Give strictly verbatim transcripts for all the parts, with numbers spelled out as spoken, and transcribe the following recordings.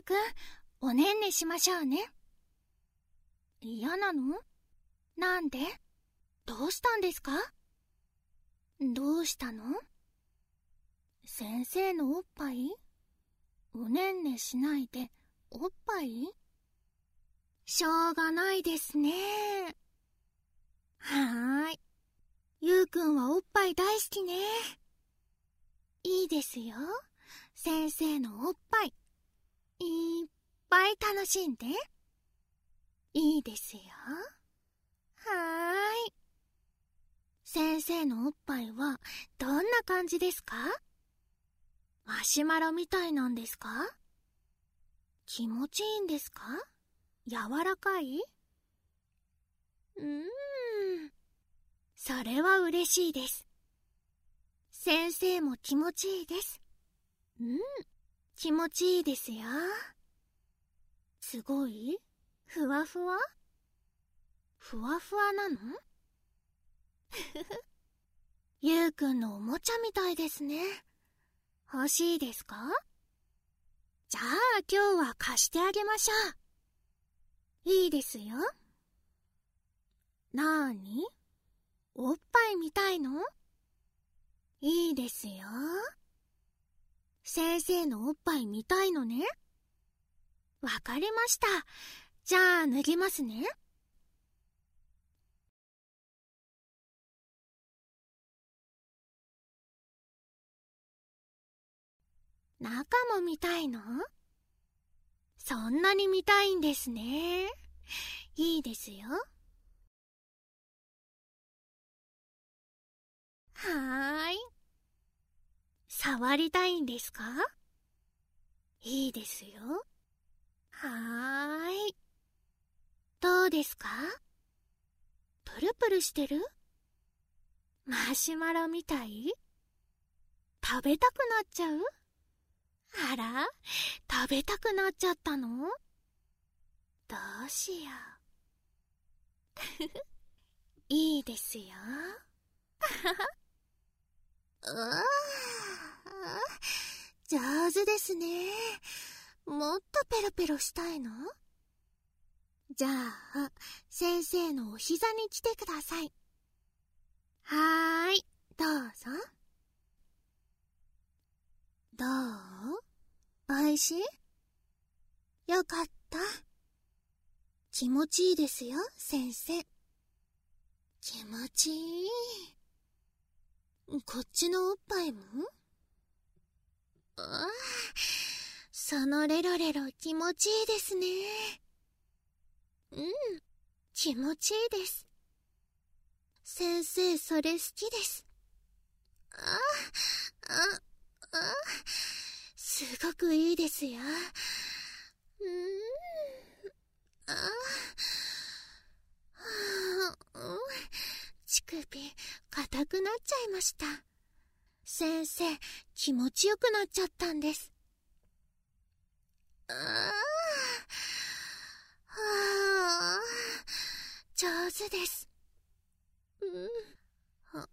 うくん、おねんねしましょうね。嫌なの？なんで？どうしたんですか？どうしたの？先生のおっぱい？おねんねしないでおっぱい？しょうがないですね。はーい。ゆうくんはおっぱい大好きね。いいですよ。先生のおっぱいいっぱい楽しんで。いいですよ。はーい。先生のおっぱいはどんな感じですか？マシュマロみたいなんですか？気持ちいいんですか？柔らかい？うーん。それは嬉しいです。先生も気持ちいいです。うん。気持ちいいですよ。すごい？ふわふわ？ふわふわなの？ゆうくんのおもちゃみたいですね。欲しいですか？じゃあ今日は貸してあげましょう。いいですよ。なーに？おっぱい見たいの？いいですよ。先生のおっぱい見たいのね。わかりました。じゃあ脱ぎますね。中も見たいの？そんなに見たいんですね。いいですよ。はーい。触りたいんですか？いいですよ。はーい。どうですか？プルプルしてる？マシュマロみたい？食べたくなっちゃう？あら、食べたくなっちゃったの？どうしよう。いいですよ。うわー、上手ですね。もっとペロペロしたいの？じゃあ、先生のお膝に来てください。はーい、どうぞ。どう？おいしい？よかった。気持ちいいですよ、先生。気持ちいい。こっちのおっぱいも？ああ、そのレロレロ気持ちいいですね。うん、気持ちいいです。先生、それ好きです。ああ、ああ、すごくいいですよ。うーん、ああ、うん、乳首、硬くなっちゃいました。先生、気持ちよくなっちゃったんです。ああ、はあ、上手です。うん、あ、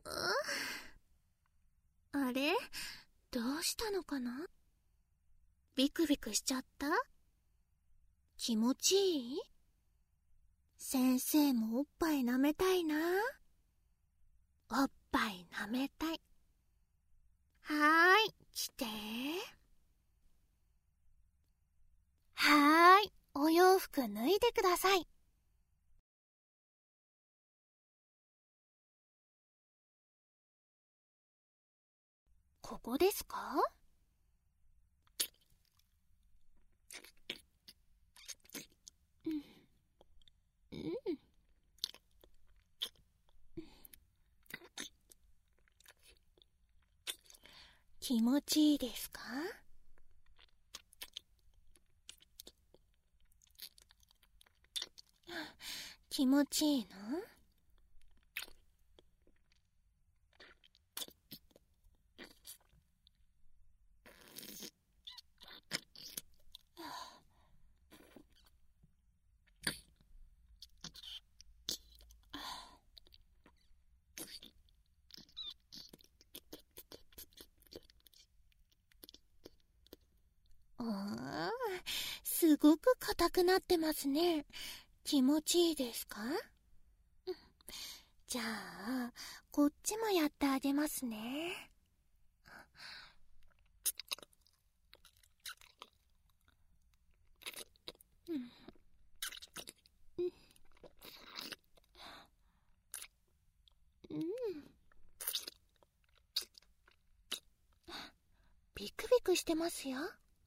あ、あれ？どうしたのかな？ビクビクしちゃった？気持ちいい？先生もおっぱい舐めたいな。おっぱい舐めたい。はーい、来て。はーい、お洋服脱いでください。ここですか？うん、うん。気持ちいいですか？気持ちいいの？うーん、 すごく硬くなってますね。気持ちいいですか？じゃあ、こっちもやってあげますね。うんうん、ビクビクしてますよ。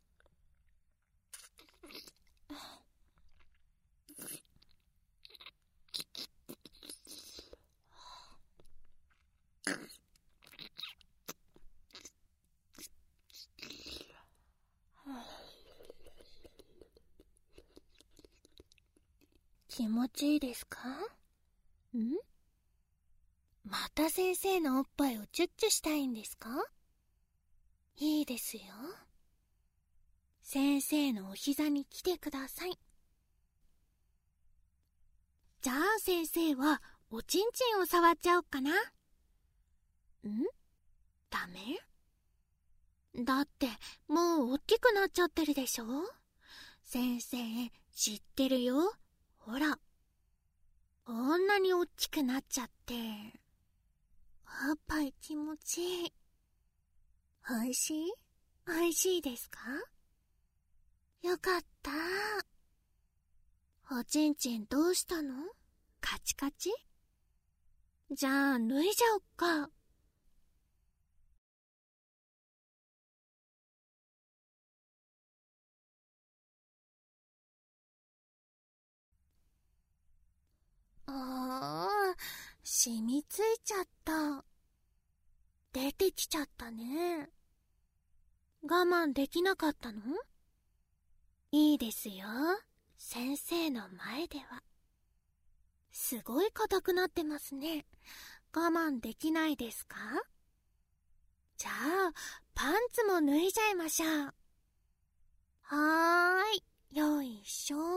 気持ちいいですか？ん？また先生のおっぱいをチュッチュしたいんですか？いいですよ。先生のお膝に来てください。じゃあ先生はおちんちんを触っちゃおうかな。ん？ダメ？だってもう大きくなっちゃってるでしょ。先生知ってるよ。ほら、こんなに大きくなっちゃって。おっぱい気持ちいい。おいしい？おいしいですか？よかった。おちんちんどうしたの？カチカチ？じゃあ脱いじゃおっか。ああ、染みついちゃった。出てきちゃったね。我慢できなかったの？いいですよ。先生の前では。すごい硬くなってますね。我慢できないですか？じゃあ、パンツも脱いじゃいましょう。はーい、よいしょ。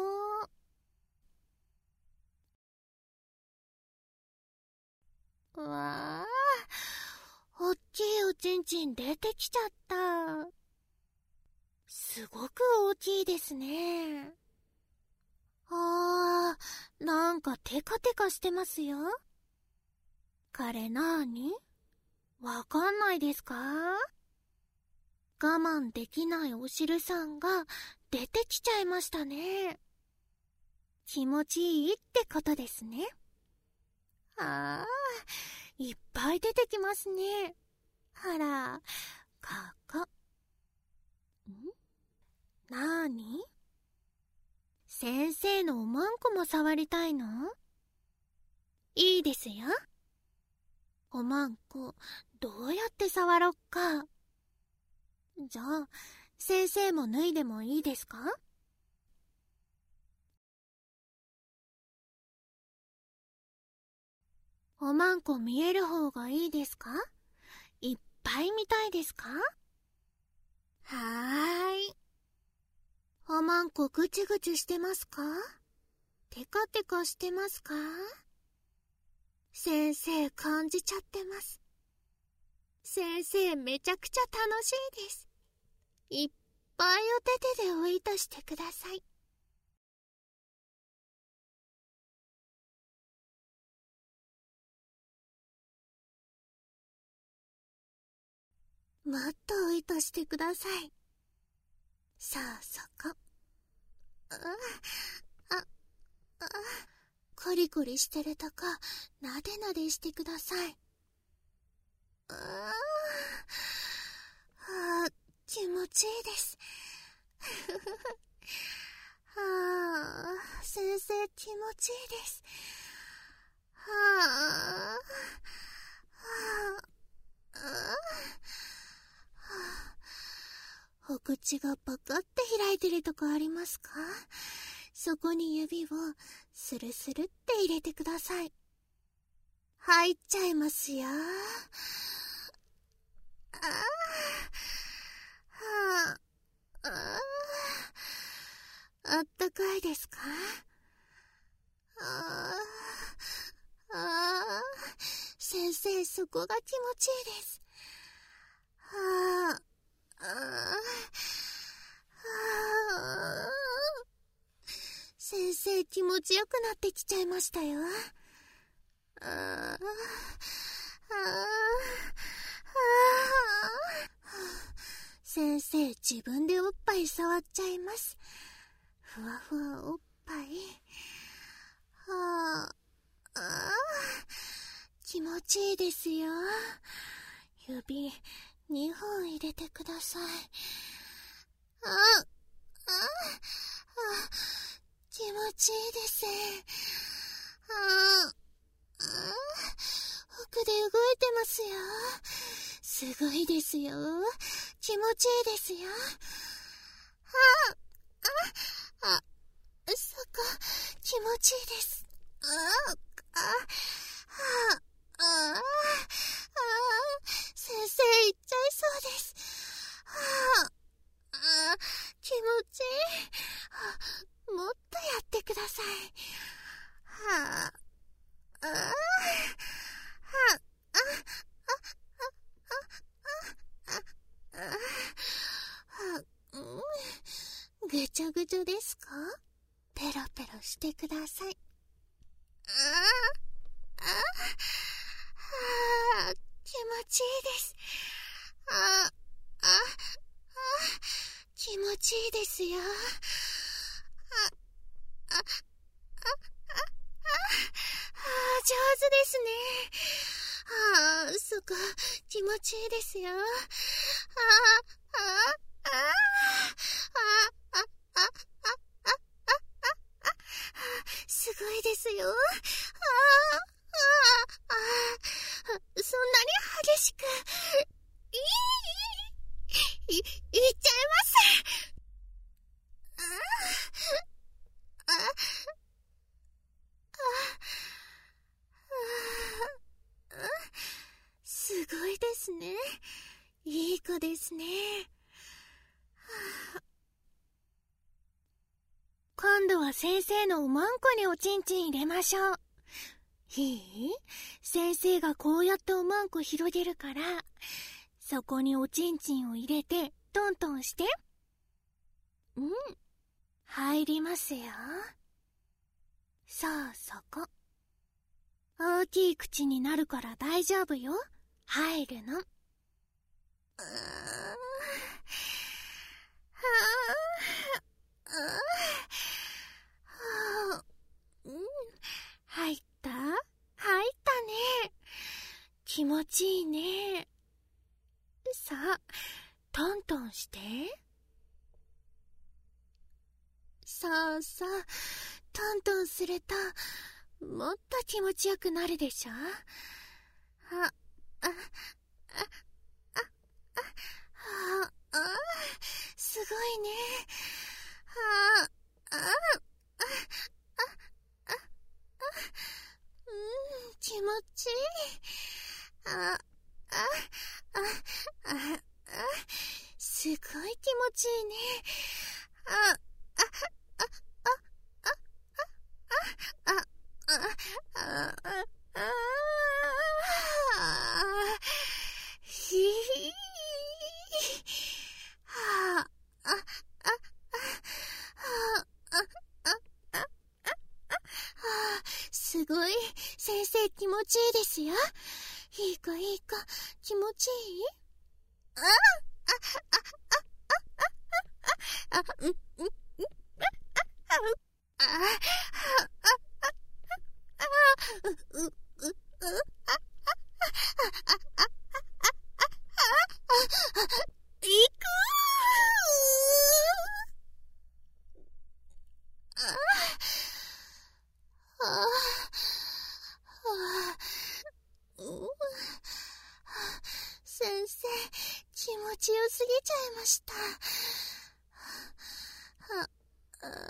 うわー、おっきいおちんちん出てきちゃった。すごく大きいですね。あー、なんかテカテカしてますよ。これなーに？わかんないですか？我慢できないお汁さんが出てきちゃいましたね。気持ちいいってことですね。あー、いっぱい出てきますね。ほら、ここ。ん？なーに？先生のおまんこも触りたいの？いいですよ。おまんこ、どうやって触ろっか。じゃあ、先生も脱いでもいいですか？おまんこ見える方がいいですか？いっぱい見たいですか？はーい。おまんこぐちゅぐちゅしてますか？テカテカしてますか？先生感じちゃってます。先生めちゃくちゃ楽しいです。いっぱいお手手でおいとしてください。もっとおいとしてください。さあそこ。あ、あ、あ、コリコリしてるとこ、なでなでしてください。ああ、気持ちいいです。はあ、先生気持ちいいです。はあ、はあ、はあ、お口がパカって開いてるとこありますか？そこに指をスルスルって入れてください。入っちゃいますよ。ああ、はあ、ああ、あったかいですか？ああ、ああ、先生そこが気持ちいいです。はあ、ああ、はあ、 持ちよくなってきちゃいましたよ。あーあーあー先生、自分でおっぱい触っちゃいます。ふわふわおっぱい。はあ、ああ、気持ちいいですよ。指にほん入れてください。ああ、ああ、気持ちいいです。ああ、ああ、奥で動いてますよ。すごいですよ。気持ちいいですよ。ああ、あ、あ、そこ、気持ちいいです。ああ、ああ、ああ、ああ、先生行っちゃいそうです。ああ、ああ、気持ちいい。あ、もっとやってください。はあ、ああ、はあ、あ、あ、あ、あ、あ、うん、ぐちゃぐちゃですか？ペロペロしてください。ああ、ああ、気持ちいいです。ああ、あ、気持ちいいですよ。あ、あ、あ、あ、あ、上手ですね。ああ、そこ、気持ちいいですよ。ああ、ああ、ああ、ああ、ああ、すごいですよ。ああ、ああ、ああ、そんなに激しく、いい、い、いっちゃいます。ああ、ああ、ああ、すごいですね。いい子ですね。今度は先生のおまんこにおちんちん入れましょう。いい？先生がこうやっておまんこ広げるから、そこにおちんちんを入れてトントンして。うん、入りますよ。そう、そこ。大きい口になるから大丈夫よ。入るの。うーん、はあ、はあ、うん、入った？入ったね。気持ちいいね。さあ、トントンして。そうそう、トントンするともっと気持ちよくなるでしょ。あ、あ、あ、あ、あ、あ、あ、すごいね。あ、あ、あ、あ、あ、あ、うん、気持ちいい。あ、あ、あ、あ、あ、すごい気持ちいいね。あ、あ、あ、あ、あ、あ、あ、あ、あ、あ、あ、ひぃ、はあ、あ、あ、あ、あ、あ、あ、あ、すごい、先生気持ちいいですよ。いい子いい子、気持ちいい？あ、あ、あ、あ、あ、うん、うん、うん、あ、あ、あ、あ、う、う、う、あ、いくー。あ、あ、あ、うん、先生、気持ちよすぎちゃいました。は、あ、は、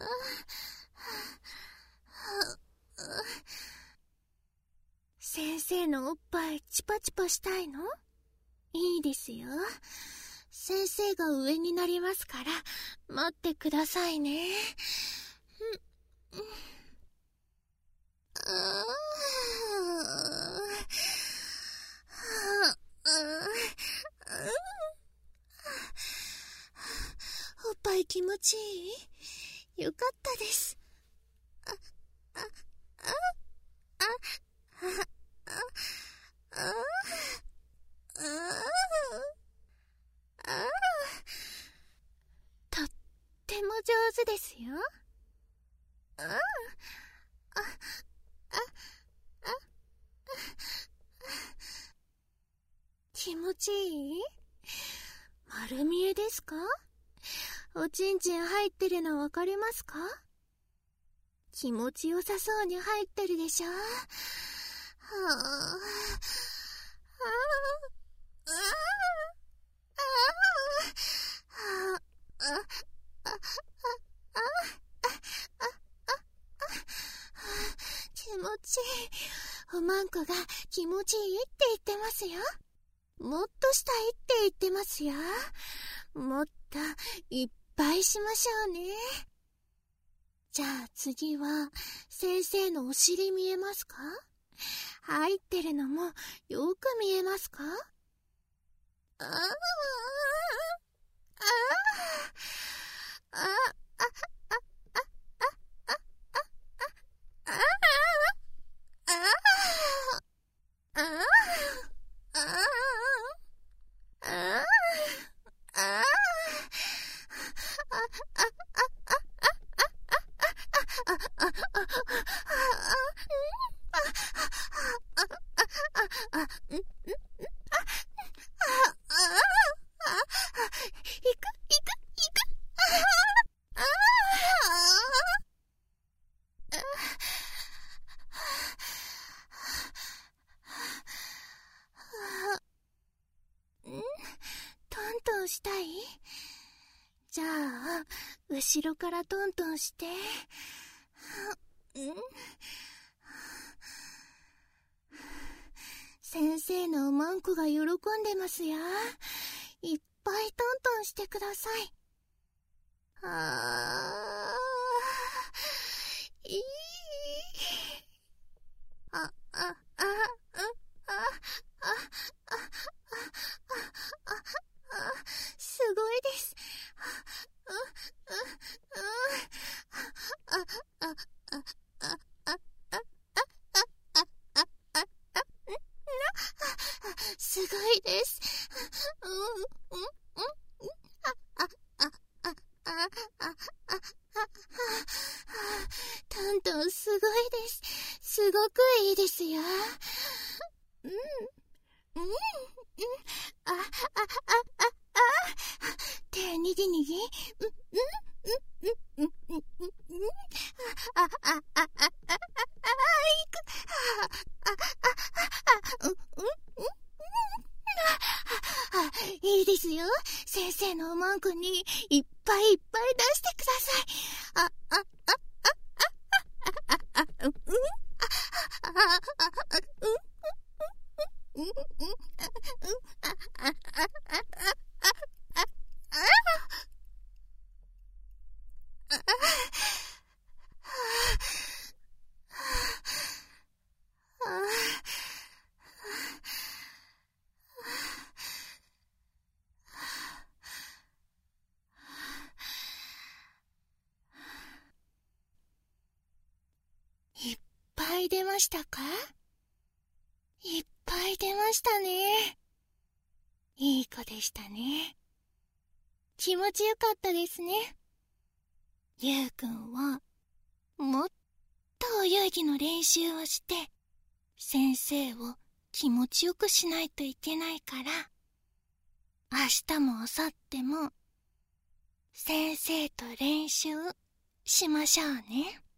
は、先生のおっぱいチパチパしたいの？いいですよ。先生が上になりますから待ってくださいね。うん、うん、ああ、おっぱい気持ちいい？よかったです。あ、 とっても上手ですよ。ああああ気持ちいい？丸見えですか？おちんちん入ってるのわかりますか？気持ちよさそうに入ってるでしょ？はあ、はあ、ああ、ああ、ああ、ああ、気持ちいい。おまんこが気持ちいいって言ってますよ。もっとしたいって言ってますよ。もっといっぱいしましょうね。じゃあ次は先生のお尻見えますか？入ってるのもよく見えますか？ああ、ああ、ああ、ああ、ああ、ああ、ああ、ああ、ああ、あトントンしたい？じゃあ後ろからトントンして。先生のおまんこが喜んでますよ。いっぱいトントンしてください。あー、いい。あ、あ、あ、あ、あ、あ、あ、あ、あ、すごいです。あ、あ、あ、あ、あ、あ、すごいです。うん、うん、うん、あ、あ、あ、あ、あ、あ、あ、トントンすごいです。すごくいいですよ。うん、うん、うん、あ、あ、あ、あ、あ、手にぎにぎ、うん、うん、うん、うん、うん、うん、あ、あ、あ、あ、あ、あ、あ、いく、あ、あ、あ、うん、うん、いいですよ。先生のおまんこにいっぱいいっぱい出してください。あ、あ、あ、あ、あ、あ、あ、うん、あ、あ、あ、うん、うん、うん、あ、あ、あ、あ、あ、あ、いっぱい出ましたか？いっぱい出ましたね。いい子でしたね。気持ちよかったですね。ゆうくんはもっとお遊戯の練習をして先生を気持ちよくしないといけないから、明日も明後日も先生と練習しましょうね。